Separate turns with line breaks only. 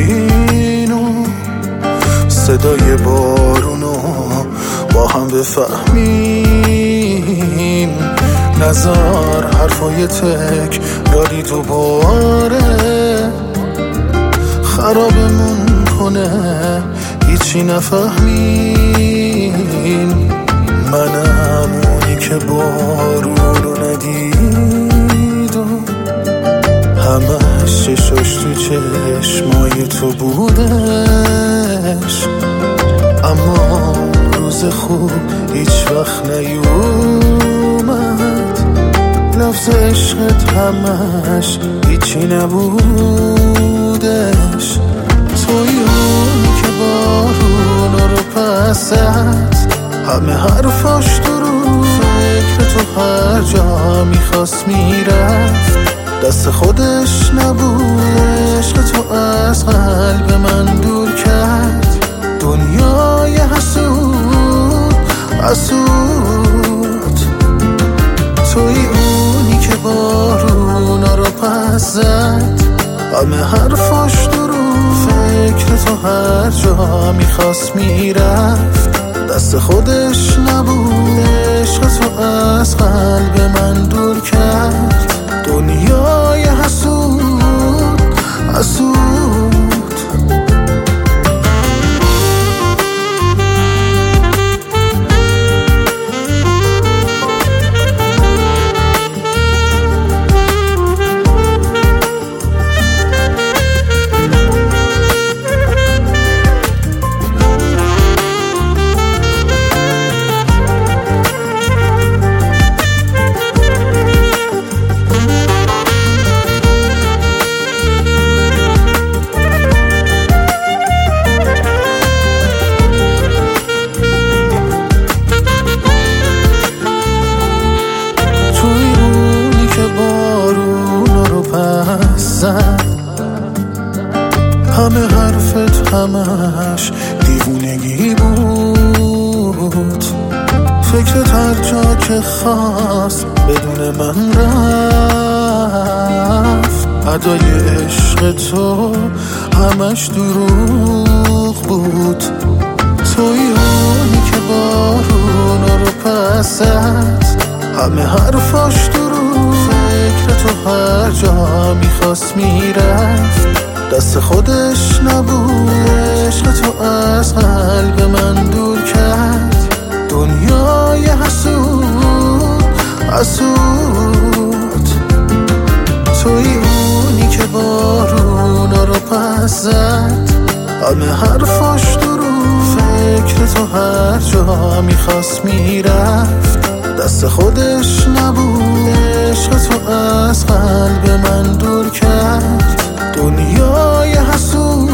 اینو صدای بارونو با هم بفهمیم. نظر حرفای تکراری دوباره خرابمون کنه، هیچی نفهمیم. منم اونی که بارونو ندید و همش چشاش تو چشمای تو بودش، اما روز خوب هیچ وقت نیومد. لفظ عشقت همش هیچی نبودش. توی اون که بارونا رو پس زد، همه حرفاش درو فکر تو هر جا میخواست میرفت. دست خودش نبود، عشق تو از قلب من دور کرد. دنیای حسود حسود. توی اونی که بارونا رو پس زد، همه حرفاش درو فکر تو هر جا میخواست میرفت. دست خودش نبود، عشق تو از قلب من دور کرد. دنیای حسود حسود. همه حرفت همش دیوونگی بود. فکرت هر جا که خواست بدون من رفت. ادای عشق تو همش دروغ بود. توی اونی که بارونا رو پس زد، همه حرفاش دروغ فکر تو هر جا میخواست میرفت. دست خودش نبود، عشق تو از قلب من دور کرد. دنیای حسود حسود. توی اونی که بارونا رو پس زد، همه حرفاش درو فکر تو هر جا میخواست میرفت. دست خودش نبود، عشق تو از قلب من دور کرد. دنیای حسود